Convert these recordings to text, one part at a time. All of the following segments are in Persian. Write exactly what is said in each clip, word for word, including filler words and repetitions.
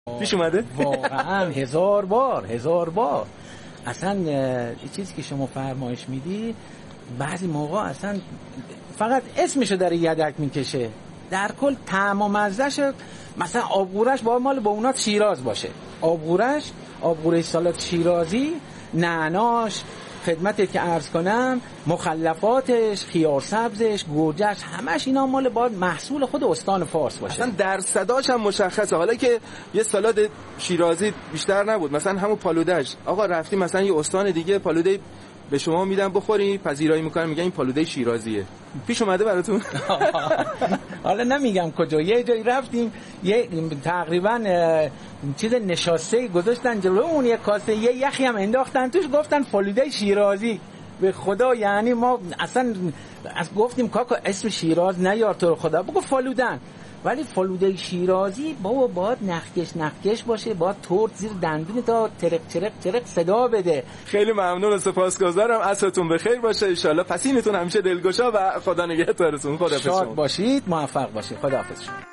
پیش اومده؟ واقعا هزار بار هزار بار. اصلا این چیزی که شما فرمایش میدی بعضی موقع اصلا فقط اسمشو داره یدک میکشه، در کل طعم و مزه‌ش مثلا آبگورش با مال با اونات شیراز باشه، آبگورش آبگوره سالاد شیرازی، نعناش، خدمتت که عرض کنم مخلفاتش، خیار سبزش، گوجهش، همش اینا مال باید محصول خود استان فارس باشه. اصلا درصداش هم مشخصه. حالا که یه سالاد شیرازی بیشتر نبود، مثلا همون پالودهش، آقا رفتیم مثلا یه استان دیگه پالوده به شما میدن بخوری، پذیرایی میکنن میگن این پالوده شیرازیه. پیش اومده براتون؟ حالا نمیگم کجا، یه جایی رفتیم یه تقریبا چیز نشاسته گذاشتن جلو اون، یه کاسه یه یخی هم انداختن توش، گفتن فالوده شیرازی. به خدا یعنی ما اصلا از گفتیم کاکا اسم شیراز نیار تو خدا، بگو فالودن. ولی فالوده شیرازی بابا باید نخکش نخکش باشه، باید ترد زیر دندون تا ترق ترق ترق صدا بده. خیلی ممنون و سپاسگزارم، عصرتون بخیر باشه ان شاء الله، پسینتون همیشه دلگشا و خدا نگهدارتون. خداحافظ. شاد باشید، موفق باشید. خداحافظ شما.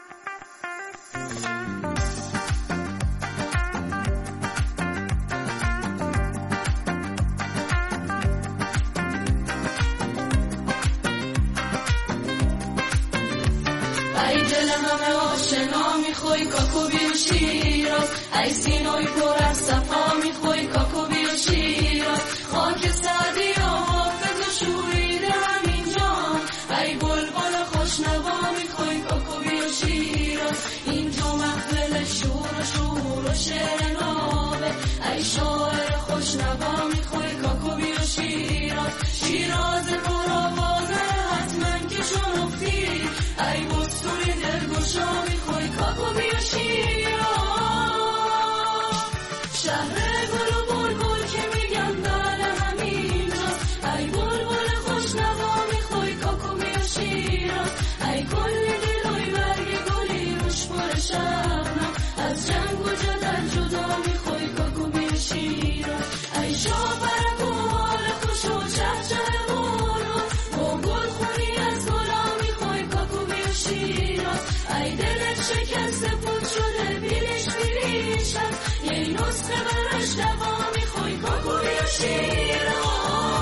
میخوای کاکو بیو شیراز، ای سینوی پر از صفا میخوای کاکو بیو شیراز، خاک سعدی و حافظ و شوریده همین جان، ای بلبل خوشنوا میخوای کاکو بیو شیراز، اینجا محفل شور و شور و شعر نابه، ای شاعر خوشنوا میخوای کاکو بیو شیراز، شیراز پر آوازه حتما که شنفتی، ای بستوری دلگشا میخوای کاکو بیو شیراز، شهر گل و بلبل که میگن بله همینجاست، ای بلبل خوشنوا میخوای کاکو بیو شیراز، ای کلی دلوی برگ گلی روش پر شبنم، از جنگ و جدل جدا میخوای کاکو بیو شیراز، ای شاپرک و حال خوش و چهچه باران، با گل خونی از گلا میخوای کاکو بیو شیراز، ای دلت شکسته پود شده بیریش بیریشم، یه نسخه برش دوا میخوای کاکو بیو شیراز.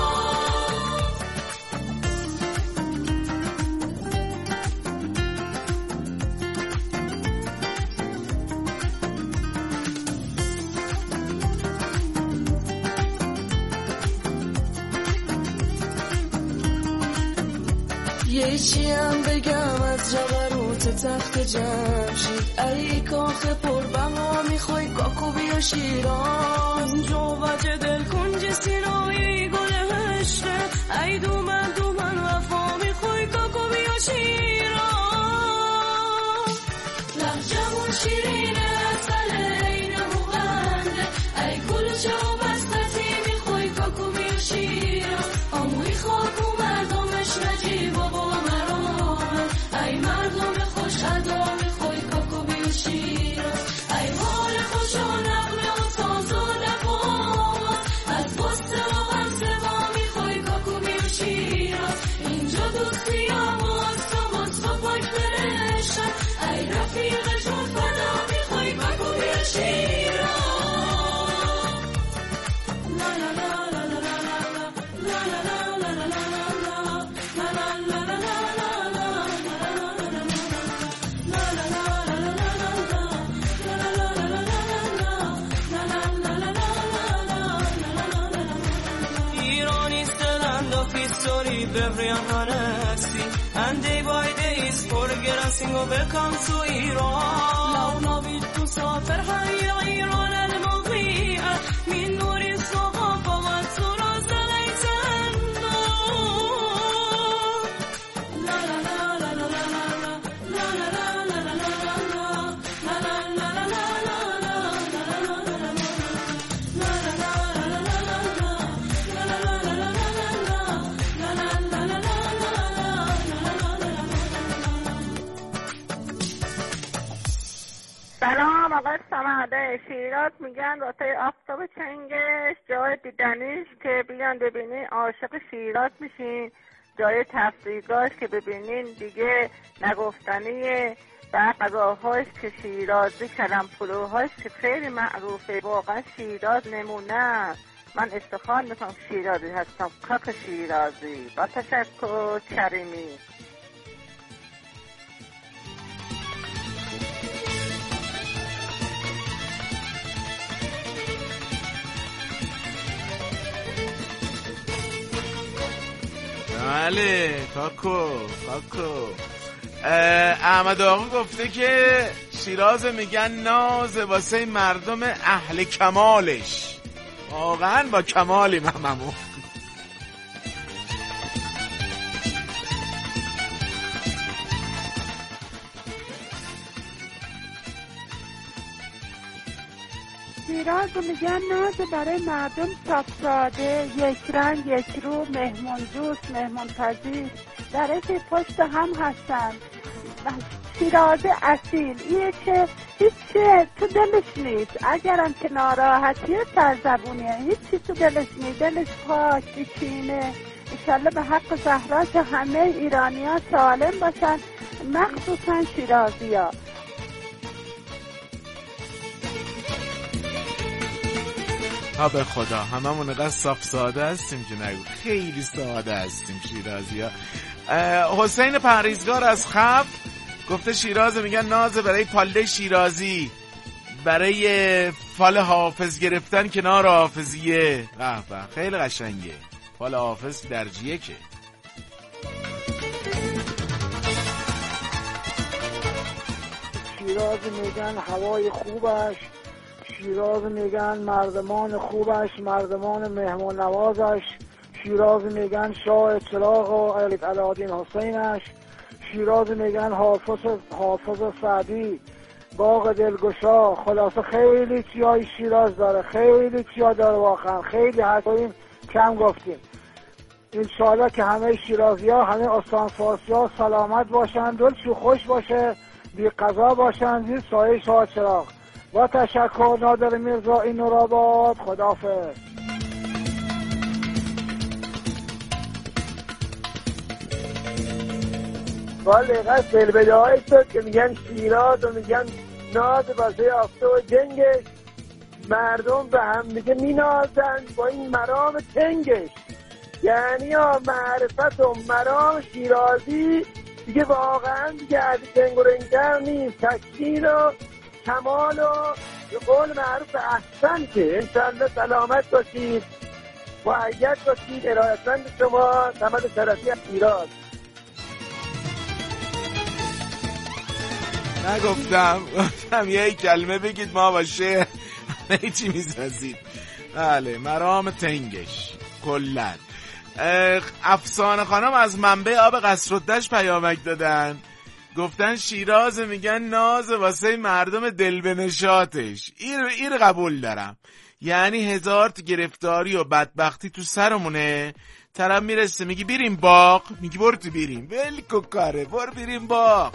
یه چی هم بگم از جبروت تخت جمشید، ای کاخ پربها میخوای کاکو بیا شیراز، جو وجه دل کنج سینایی گل هشته، ای دومن دومن وفا میخوای کاکو بیا شیراز، لحجمون شیرینه اصل این موغنده، ای کلوچه و بستتی میخوای کاکو بیا شیراز، آموی خاک و مردمش نجیب و با مرامه، ای مردم خوش ادا میخوای کاکو بیو شیراز، ای حال خوش و نغمه و تاز و لب و آواز، از بسته و غمزه با میخوای کاکو بیو شیراز، اینجا دوستی آواز تو باز تو پاک برشم، ای رفیق جون فدا میخوای کاکو بیو شیراز. لا لا لا لا لا لا لا لا لا Every honesty and day by day is progressing welcome to Iran لو نبيت تسافر حي إيران المضيئة من نور الثقافة والتراث ليس النور لا لا لا لا لا لا لا لا لا سلام آقای سماده، شیراز میگن واسه آفتاب چنگش جای دیدنیش که بیان ببینین عاشق شیراز میشین، جای تفریحگاهش که ببینین دیگه نگفتنیه، و غذاهاش که شیرازی، کلم پلوهاش که خیلی معروفه، واقعا شیراز نمونه. من افتخار میکنم شیرازی هستم، کاک شیرازی. با تشکر کریمی. بله کاکو کاکو احمد آقا گفته که شیراز میگن ناز واسه مردم اهل کمالش. واقعا با کمالی هممون. شیراز رو میگن ناز برای مردم صاف ساده، یک رنگ، یک رو، مهمون دوست، مهمون پذیر، در که پشت هم هستن. شیراز اصیل ایه که هیچ تو دلش نیست، اگرم که ناراحتیه سرزبونیه، هیچی تو دلش نیست، دلش پاک بچینه. انشالله به حق زهرا که همه ایرانی ها سالم باشن، مخصوصا شیرازی ها. ها به خدا هممون قد صاف ساده هستیم که نگو، خیلی ساده هستیم شیرازی ها. حسین پریزگار از خب گفته شیراز میگن ناز برای پالده شیرازی، برای فال حافظ گرفتن کنار حافظیه. به به خیلی قشنگه. فال حافظ درجیه که شیراز میگن هوای خوبش، شیراز میگن مردمان خوبش، مردمان مهمان نوازش، شیراز میگن شاه چراغ و علادین حسینش، شیراز میگن حافظ حافظ سعدی، باغ دلگشا. خلاصه خیلی چیای شیراز داره، خیلی چیا داره، واقعا خیلی حرفیم کم گفتیم. انشاءالله که همه شیرازی ها، همه استان فارسی ها سلامت باشن، دلشون خوش باشه، بی قضا باشن، زیر سایه شاه چراغ. با تشکر نادر میرزا این نورآباد. خداحافظ. والا قصد بلبله های شد که میگن شیراز و میگن ناز واسه آفته و جنگش، مردم به هم دیگه مینازن با این مرام تنگش. یعنی ها معرفت و مرام شیرازی دیگه واقعا دیگه از جنگ و رنگتر نیست، تکشیر و کمال و به قول معروف احسن که. انشاءالله سلامت باشید، معید باشید. ارادتمند شما صمد شرفی از شیراز. نگفتم گفتم یه کلمه بگید ما باشه همه چی میسازید. بله مرام تنگش کلن. افسانه خانم از منبع آب قصرالدشت پیامک دادن، گفتن شیراز میگن ناز واسه مردم دل به نشاطش. این این قبول دارم، یعنی هزار تا گرفتاری و بدبختی تو سرمونه، طرف میرسه میگی بریم باغ، میگی برو تو بریم ولی کوکاره برو بریم باغ.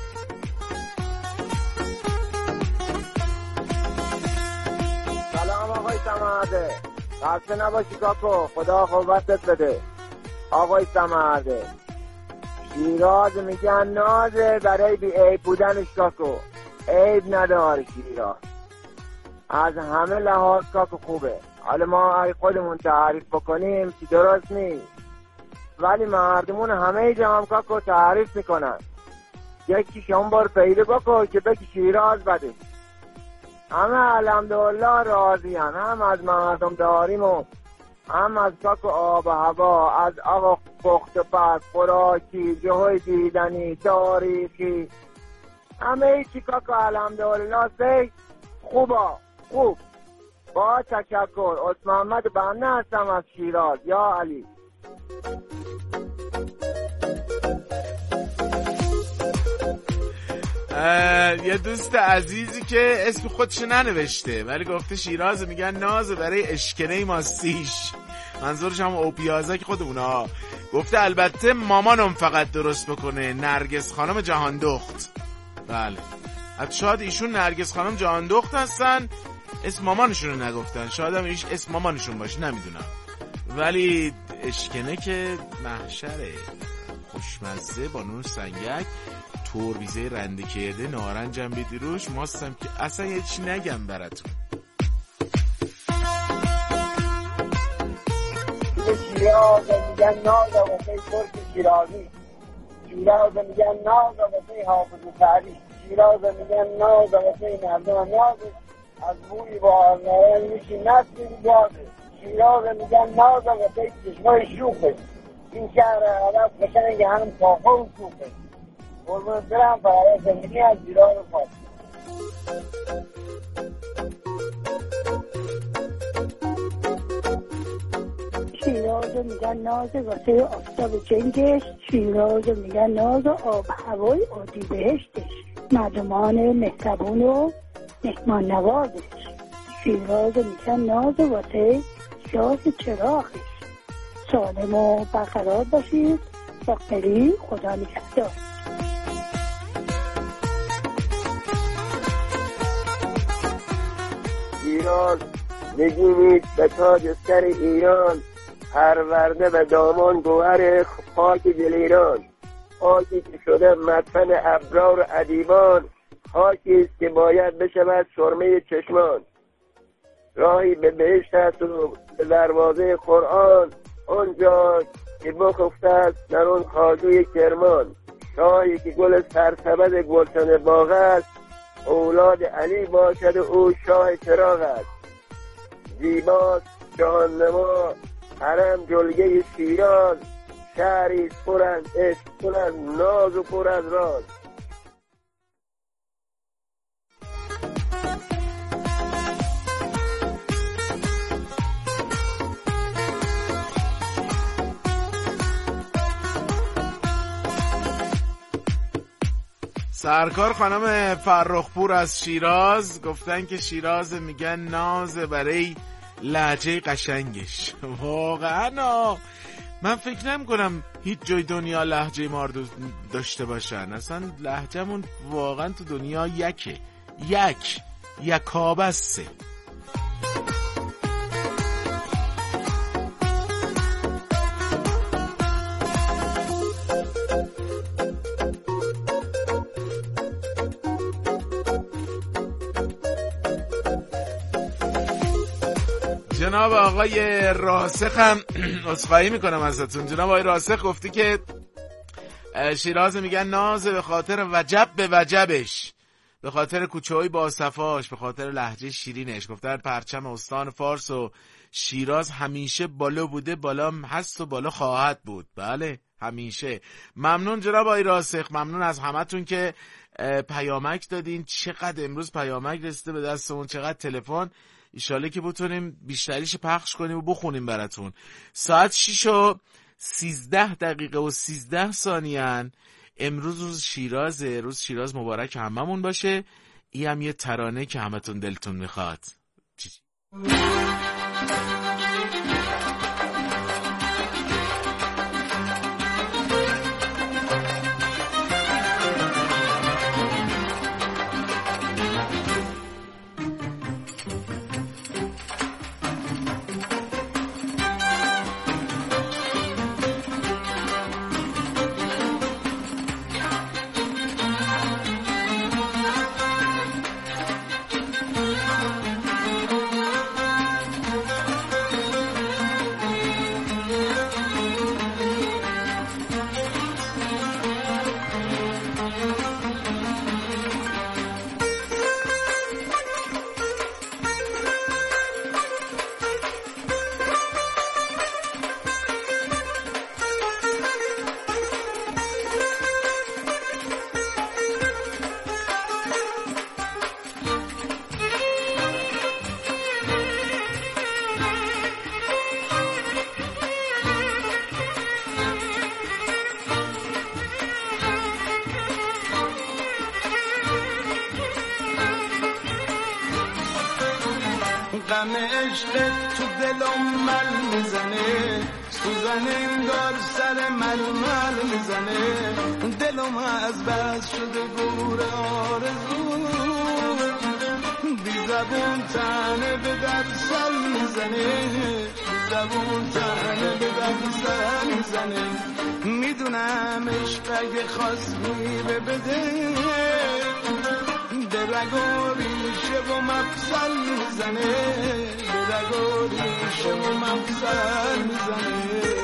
سلام آقای سماده، خسته نباشی کاکو، خدا قوتت بده. آقای سماده شیراز میگن نازه برای بی عیب بودنش کاکو، عیب نداره شیراز، از همه لحاظ کاکو خوبه. حالا ما ای خودمون تعریف بکنیم که درست نیست، ولی مردمون همه جا هم کاکو تعریف میکنن. یکی شما بار پیدا بکن که بگی شیراز بده. همه الحمدلله راضی هم, هم از مردم داریم و هم از کاکو آب و هوا، از آقا پخت و پس، خوراکی، جاهای دیدنی، تاریخی، همه چی کاکو الحمدلله سی خوبا خوب. با تشکر. عثمان محمد بنده هستم از شیراز. یا علی. یه دوست عزیزی که اسم خودش ننوشته ولی گفته شیراز میگن ناز برای اشکنه ماستیش، منظورش هم اوپیازا که خودمونا. گفته البته مامانم فقط درست بکنه، نرگس خانم جهان دخت. بله حتی شاید ایشون نرگس خانم جهان دخت هستن، اسم مامانشون رو نگفتن، شاید هم ایش اسم مامانشون باشه نمیدونم، ولی اشکنه که محشره، خوشمزه با نون سنگک، پرویزه رنده کرده نارنجم بدی روش ماستم که اصلا یه چی نگم براتون. شیراز میگن ناز واسه ترک شیرازی، شیراز میگن ناز واسه حافظ سعدی، شیراز میگن ناز واسه مردم ناز، از بوی با نارنج میشی نسلی بازه، شیراز میگن ناز واسه چشمای شوخه، این شهر عرب قشنگ هم کافه و شوخه. قربون برم برای زندگی از شیراز خواست. شیراز میگن ناز واسه آفتاب جنگش، شیراز میگن ناز آب هوای عادی بهشتش، مردمان مهربون و مهمان نوازش، شیراز میگن ناز واسه شاه چراغش. سالم و برقرار باشید، ساختری خدا نگهدار. شیراز نگینید به تاج سر ایران، پرورده به دامان گوهر خاک دل ایران، خاکی که شده مدفن ابرار ادیبان، خاکی است که باید بشود سرمه چشمان، راهی به بهشت است و به دروازه قرآن، آنجا که بخفته است در اون خواجوی کرمان، راهی که گل سرسبد گلشن باغ است، اولاد علی باشد او شاه چراغ است، زیباست جهاننما حرم جلگه شیراز، شهری پر از عشق، پر از ناز و پر از راز. سرکار خانم فرخپور از شیراز گفتن که شیراز میگن ناز برای لهجه قشنگش. واقعا من فکر نمی کنم هیچ جای دنیا لهجه ما رو داشته باشن، اصلا لهجه‌مون واقعا تو دنیا یکه، یک یکابسته. جناب آقای راسخ هم عذرخواهی میکنم ازتون، جناب آقای راسخ گفتی که شیراز میگن ناز به خاطر وجب به وجبش، به خاطر کوچه‌های با صفاش، به خاطر لهجه شیرینش. گفتن پرچم استان فارس و شیراز همیشه بالا بوده، بالا هست و بالا خواهد بود. بله همیشه. ممنون جناب آقای راسخ، ممنون از همتون که پیامک دادین. چقدر امروز پیامک رسیده به دستمون، چقدر تلفن. ایشاله که بتونیم بیشتریش پخش کنیم و بخونیم براتون. ساعت شیش و سیزده دقیقه و سیزده ثانیه. امروز روز شیرازه، روز شیراز مبارک هممون باشه. این هم یه ترانه که همتون دلتون میخواد. غم عشقت تو دلم مل میزنه، سوزن انگار سر مل مل میزنه، دلم از بس شده گور آرزو، بی زبون تنه به در سل میزنه، زبون تنه به درد سر میزنه میدونم عشق اگه خواستی به بده به رگ و ریشه و مفصل میزنه به رگ و ریشه و مفصل میزنه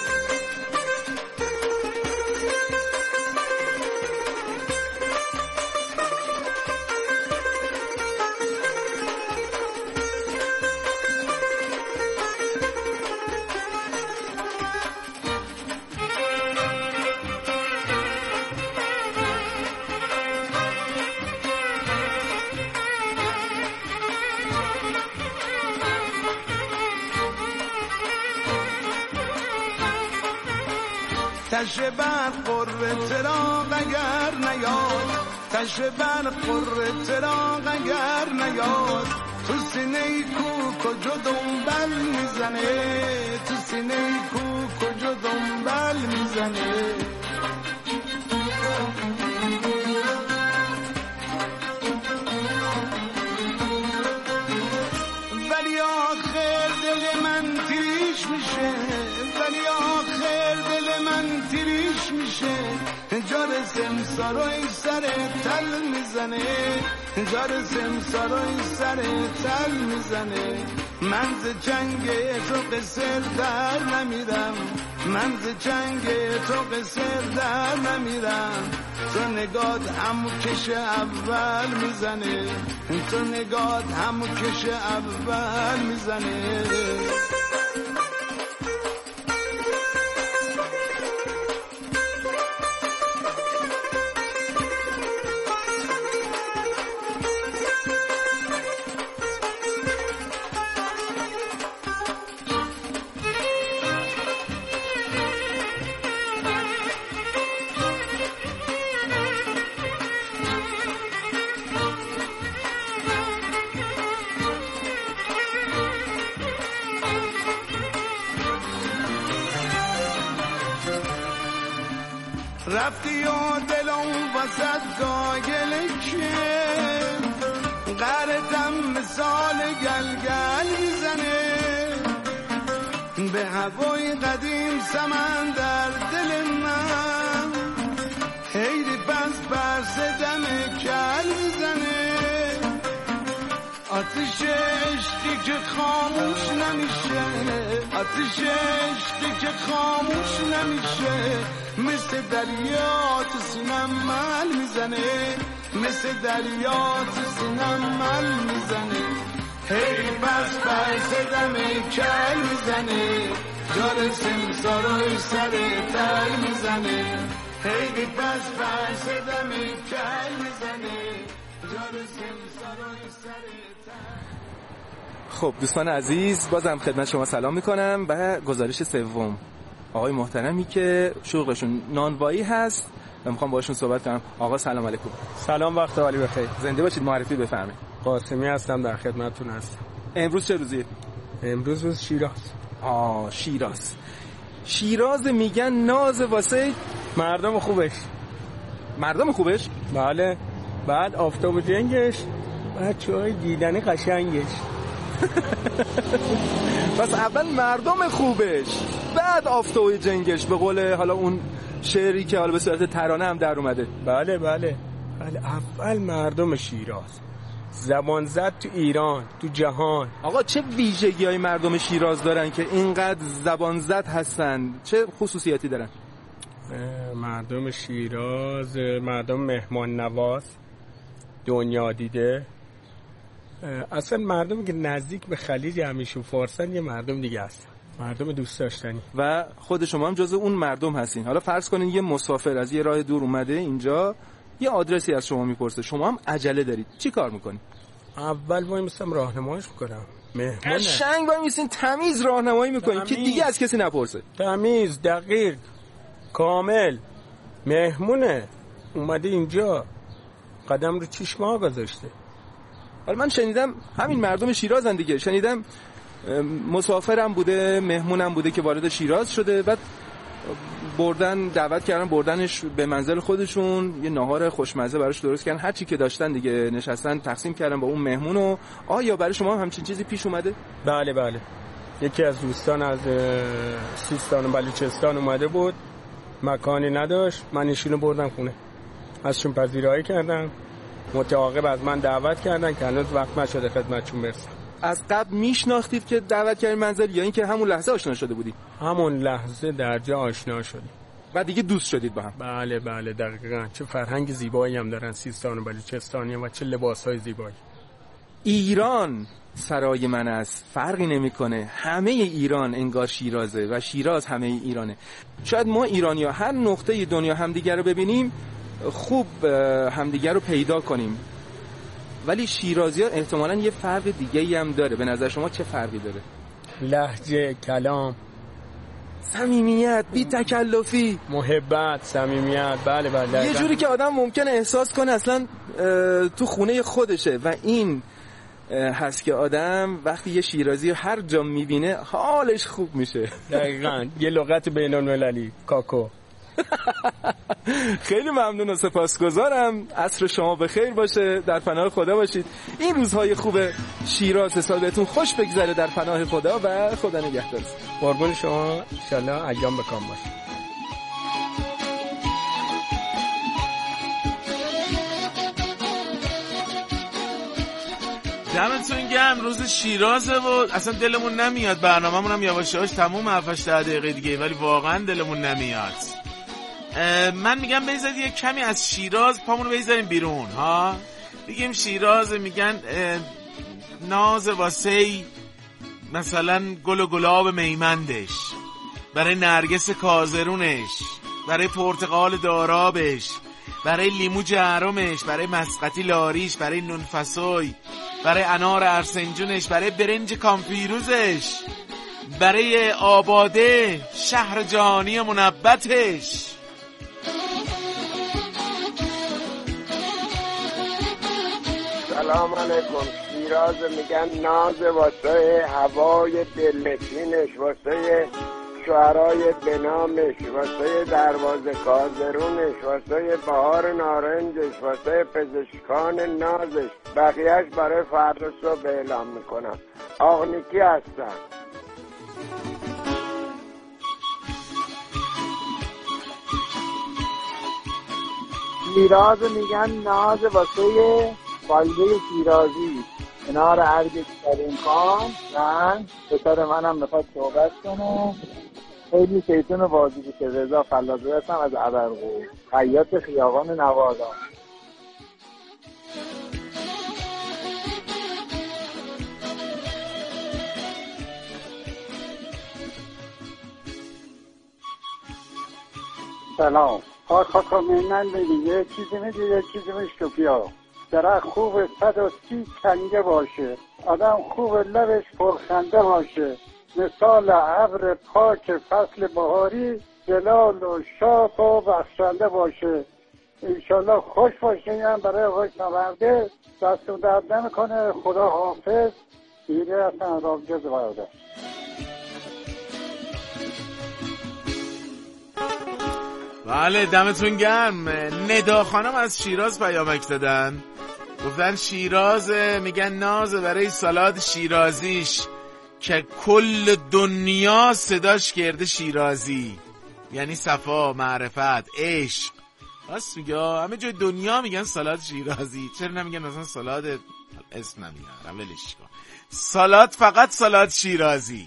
تشه بر قره تراغ اگر نیاد تشه بر قره تراغ اگر نیاد تو سینه کو کجا دنبال میزنه تو سینه کو کجا دنبال میزنه ولی آخر دل من تیش میشه ولی آخر دل من تیریش میشه جار سمسارای سر تل میزنه جار سمسارای سر تل میزنه من ز جنگ تو قصر در نمیرم من ز جنگ تو قصر در نمیرم تو نگات همو کش اول میزنه تو نگات همو کش اول میزنه رفتی و دلم وسط گاگل که غرتم مثال گلگل میزنه به هوای قدیم سمن در دل من حیری پس پس دم کل میزنه آتش عشقی که خاموش نمیشه آتش عشقی که خاموش نمیشه مثل دریا تو سینم مل میزنه مثل دریا تو سینم مل میزنه هی بس بس دم کل میزنه جار سمسارای سر تل میزنه هی بس بس دم کل میزنه جار سمسارای سر تل. خب دوستان عزیز بازم خدمت شما سلام میکنم و گزارش سوم آقای محترمی که شغلشون نانوایی هست و میخوام باشون صحبت کنم. آقا سلام علیکم. سلام، وقت عالی بخیر. زنده باشید. معرفی بفرمایید. قاسمی هستم، در خدمتتون هستم. امروز چه روزیه؟ امروز روز شیراز. آه شیراز. شیراز میگن ناز واسه مردم خوبش. مردم خوبش؟ بله. بعد آفتاب جنگش، بعد چای دیدنی قشنگش. پس اول مردم خوبش بعد آفتاب جنگش، به قول حالا اون شعری که حالا به صورت ترانه هم در اومده. بله بله بله. اول مردم شیراز، زبان زد تو ایران، تو جهان. آقا چه ویژگی های مردم شیراز دارن که اینقدر زبان زد هستن؟ چه خصوصیاتی دارن؟ مردم شیراز مردم مهمان نواز، دنیا دیده. اصلا مردمی که نزدیک به خلیج همیشه فارسن یه مردم دیگه هستن، مردم دوست داشتنی. و خود شما هم جزو اون مردم هستین. حالا فرض کنین یه مسافر از یه راه دور اومده اینجا، یه آدرسی از شما میپرسه، شما هم عجله دارید، چی کار میکنید؟ اول وای میستم راهنماییش میکنم. مهمونه قشنگ وای میستین تمیز راهنمایی میکنین که دیگه از کسی نپرسه. تمیز، دقیق، کامل. مهمونه اومده اینجا، قدم رو چشم گذاشته. حالا من شنیدم همین مردم شیرازن دیگه، شنیدم مسافرم بوده، مهمونم بوده که وارد شیراز شده، بعد بردن دعوت کردن بردنش به منزل خودشون، یه ناهار خوشمزه براش درست کردن، هر چی که داشتن دیگه نشستن تقسیم کردن با اون مهمونو. آیا برای شما همچین چیزی پیش اومده؟ بله بله. یکی از دوستان از سیستان و بلوچستان اومده بود، مکانی نداشت، من ایشونو بردم خونه، ازشون پذیرایی کردم، متعاقب از من دعوت کردن که هنوز وقت نشده خدمتشون برسم. از قبل میشناختید که دعوت کردین منزل یا اینکه همون لحظه آشنا شده بودید؟ همون لحظه در جا آشنا شدیم و دیگه دوست شدید با هم؟ بله بله دقیقاً. چه فرهنگ زیبایی هم دارن سیستان و بلوچستانی و چه لباسهای زیبایی. ایران سرای من است، فرقی نمیکنه، همه ایران انگار شیرازه و شیراز همه ایرانه. شاید ما ایرانی‌ها هر نقطه دنیا همدیگر رو ببینیم خوب همدیگر رو پیدا کنیم، ولی شیرازی‌ها احتمالاً یه فرق دیگه‌ای هم داره. به نظر شما چه فرقی داره؟ لهجه، کلام، صمیمیت، بی تکلفی، محبت، صمیمیت. بله بله. یه جوری که آدم ممکنه احساس کنه اصلا تو خونه خودشه و این هست که آدم وقتی یه شیرازی هر جا میبینه حالش خوب میشه. دقیقاً. یه لغت بین‌المللی، کاکو. خیلی ممنون و سپاسگزارم. عصر شما بخیر باشه، در پناه خدا باشید. این روزهای خوب شیراز سال بهتون خوش بگذره، در پناه خدا و خدا نگهدار. قربون شما، انشالله ایام بکام باشه. دمتون گرم. روز شیرازه و اصلا دلمون نمیاد، برنامه‌مون هم یواش یواش تموم، هفت ده دقیقه دیگه، ولی واقعا دلمون نمیاد. من میگم بذارید یه کمی از شیراز پامونو بذاریم بیرون ها. بگیم شیراز میگن ناز واسه مثلا گل و گلاب میمندش، برای نرگس کازرونش، برای پرتقال دارابش، برای لیمو جهرمش، برای مسقطی لاریش، برای نونفسوی، برای انار ارسنجونش، برای برنج کامفیروزش، برای آباده شهر جهانی منبتش. سلام علیکم. شیراز میگن ناز واسه هوای دلنشینش، واسه شعرهای بنامش، واسه دروازه کازرونش، واسه بهار نارنجش، واسه پزشکان نازش. بقیهش برای فردا صبح اعلام میکنم. آقنیکی هستم. شیراز میگن ناز واسه والده شیرازی، کنار ارگ کریم خان. من پسر منم میخواد صحبت کنه. خیلی شیطون و بازی که رضا فلازه هستم از عبرقو، خیاط خیابان نوازا. سلام. خواهد خواهد من بگید یه چیزی میدید یه چیزی میشتوپیا. درخت خوب صد و سی کنگه باشه، آدم خوب لبش پرخنده باشه، مثال ابر پاک فصل بهاری، جلال و شاد و بخشنده باشه. انشالله خوش باشه. هم برای آقای سمرده دست و درد نمیکنه. خدا حافظ. دیگه اصلا رابجه زباده. بله دمتون گرم. ندا خانم از شیراز پیامک دادن، گفتن شیراز میگن ناز برای سالاد شیرازیش که کل دنیا صداش کرده شیرازی، یعنی صفا، معرفت، عشق. راست میگه، همه جای دنیا میگن سالاد شیرازی. چرا نمیگن مثلا سالاد اسم نمیارم ولش کن، سالاد فقط سالاد شیرازی.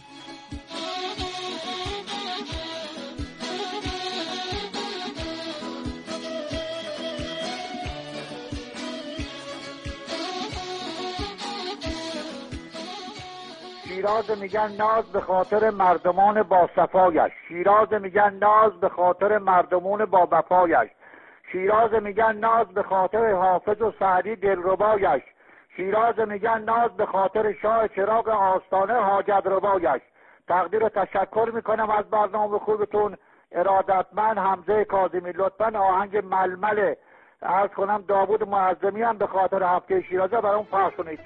شیراز میگن ناز به خاطر مردمان با صفایش، شیراز میگن ناز به خاطر مردمان با وفایش، شیراز میگن ناز به خاطر حافظ و سعدی دلربایش، شیراز میگن ناز به خاطر شاه چراغ آستانه حاجت ربایش. تقدیر و تشکر میکنم از برنامه خوبتون. ارادتمند حمزه کاظمی. لطفا آهنگ ململ عرض کنم داوود معظمی هم به خاطر هفته شیرازه برام پخش کنید.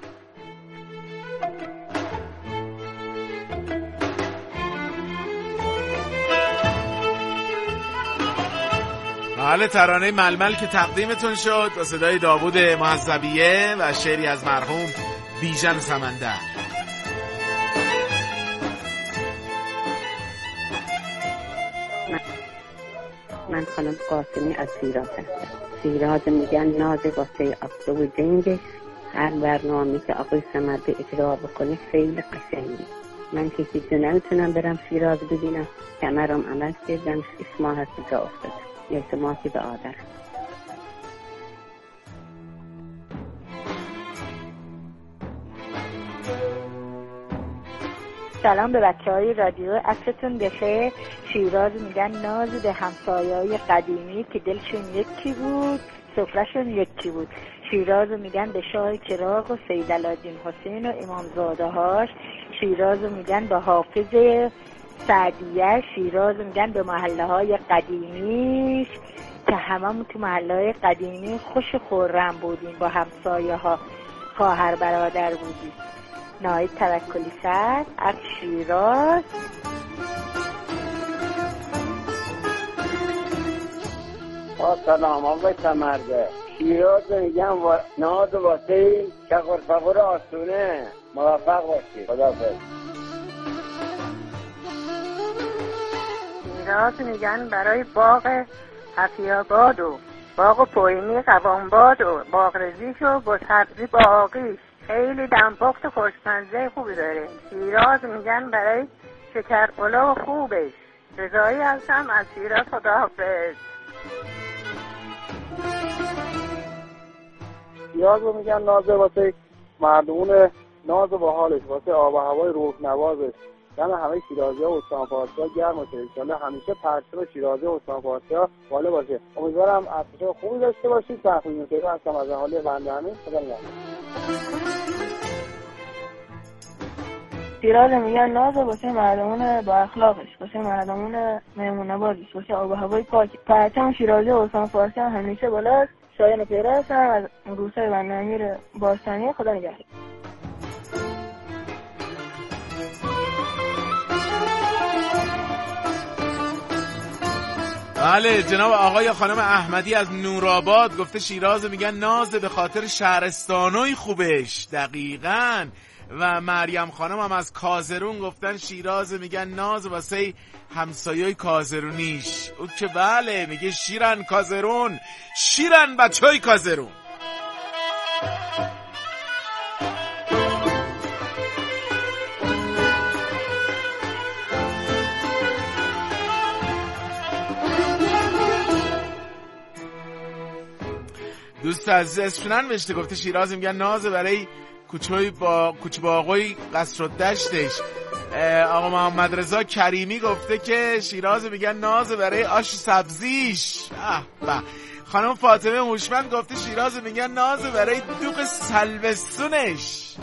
بله، ترانه ململ که تقدیمتون شد با صدای داوود معظمیه و شعری از مرحوم بیژن سمندر. من خانم قاسمی از شیراز هستم. شیراز میگن ناز واسه عبدو و جنگش. هر برنامه‌ای که آقای ثمرده اجرا بکنه خیلی قشنگه. من که هیچ نمیتونم برم شیراز ببینم، کمرم عمل کردم، شش ماه هست جا افتادم. اعتمادی به آدر. سلام به بچه های رادیو، عصرتون بخیر. شیراز میگن ناز به همسایه‌های قدیمی که دلشون یکی بود، سفره‌شون یکی بود. شیراز میگن به شاه چراغ و سید علادین حسین و امامزاده هاش. شیراز میگن به حافظ سعدیه. شیراز میگن به محله های قدیمیش که هممون تو محله های قدیمی خوش خورم بودیم، با همسایه ها خواهر برادر بودیم. ناید توکلی سر از شیراز. سلام آقای ثمرده. شیراز میگن و... ناز واسه شغر فغر آسونه. موفق باشید. خداحافظ. شیراز میگن برای باغ حفیاباد و باغ پویمی قوانباد و باغ رزیش و بسبزی باقیش خیلی دمپخت و خوشمزه خوبی داره. شیراز میگن برای شکرقلا و خوبش. رضایی هستم از شیراز. خداحافظ. شیراز رو میگن ناز واسه مردمون، ناز با حالش، واسه آب و هوای روح نوازش. دم همه شیرازی ها و استان فارسی ها گرم باشه. انشالله همیشه پرچم شیرازی و استان فارسی ها بالا باشه. امیدوارم عصر خوبی داشته باشید. تحقیق میکنم هستم از اهالی بنده همین. خدا نگهدار. شیراز میگن ناز واسه مردمون با اخلاقش، واسه مردمون مهمون نوازش، واسه آب و هوای پاک. پرچم شیرازی و استان فارسی هم همیشه بالاست. شایان پیره هستم از روستای بنده امیر باستانی. خدا نگهدار. بله جناب آقای خانم احمدی از نورآباد گفته شیراز میگن ناز به خاطر شهرستانوی خوبش. دقیقاً. و مریم خانم هم از کازرون گفتن شیراز میگن ناز واسه همسایه‌ی کازرونیش. او که بله میگه شیرن کازرون، شیرن بچه‌ی کازرون. دوست عزیز اسفنان نوشته گفته شیراز میگن ناز برای کوچوی با کوچه باغوی قصر و دشتش. آقا محمد رضا کریمی گفته که شیراز میگن ناز برای آش سبزیش. به خانم فاطمه هوشمند گفته شیراز میگن ناز برای دوغ سلبستونش.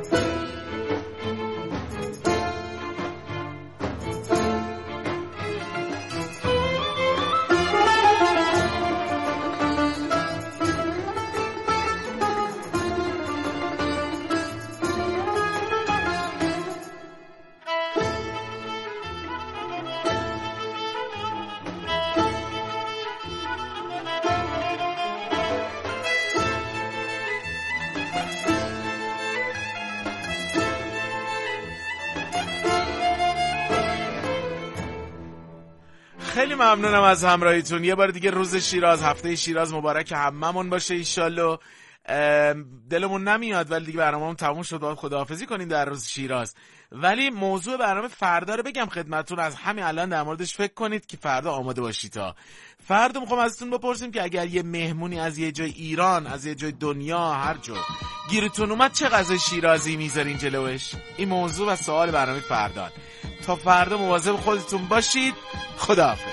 خیلی ممنونم از همراهیتون. یه بار دیگه روز شیراز، هفته شیراز مبارک هممون باشه ایشالله. دلمون نمیاد ولی دیگه برنامه‌مون تموم شد، باید خداحافظی کنیم در روز شیراز. ولی موضوع برنامه فردا رو بگم خدمتتون، از همین الان در موردش فکر کنید که فردا آماده باشید. تا فردا میخوام ازتون بپرسیم که اگر یه مهمونی از یه جای ایران، از یه جای دنیا، هر جا گیرتون اومد چه غذای شیرازی میذارین جلوش؟ این موضوع و سوال برنامه فردا. تا فردا مواظب خودتون باشید. خداحافظ.